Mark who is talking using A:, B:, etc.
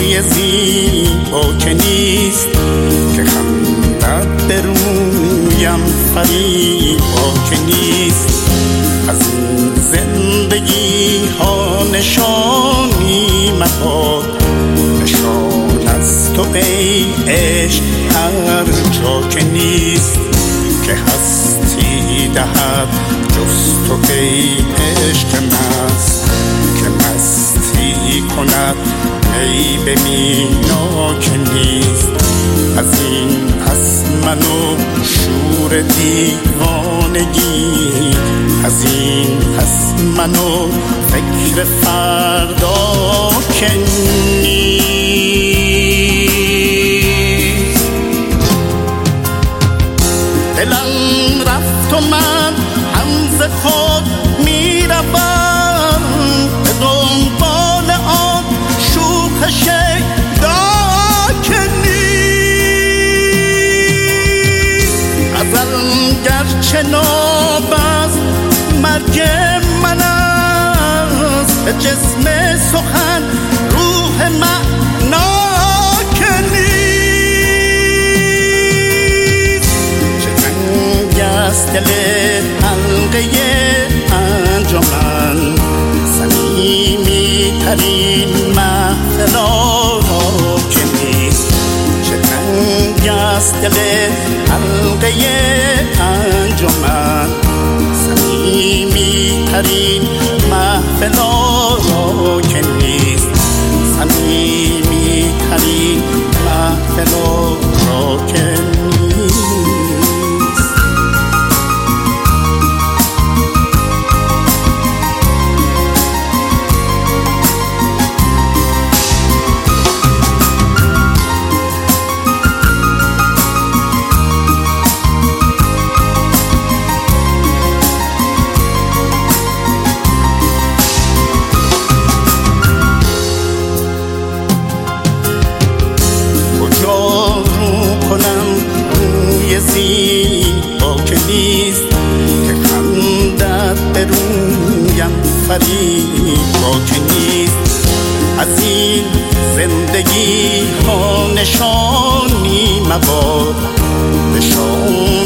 A: روی زیبا که نیست که خندت به رویم فریبا که نیست. از این زندگی ها نشانی مباد، نشان از تو ای عشق هر جا که نیست که هستی دهد جز تو ای عشق مست که مستی کند ای به مینا که نیست. از این پس من و شور دیوانگی، از این پس من و فکر فردا که نیست. دلم رفت و من هم ز خود میروم به دنبال آن شوخ شیدا که نیست. ازل گرچه ناب است مرگ من است، به جسم سخن روح معنا که نیست. چه تنگ است دل حلقه انجمن، صمیمی ترین محفل آرا که نیست. چه تنگ است دل حلقه انجمن، صمیمی ترین محفل آرا که نیست. صمیمی ترین محفل آرا که نیست. زیبا که نیست که خندت به رویم فریبا که نیست. از این زندگی ها نشانی مباد، نشان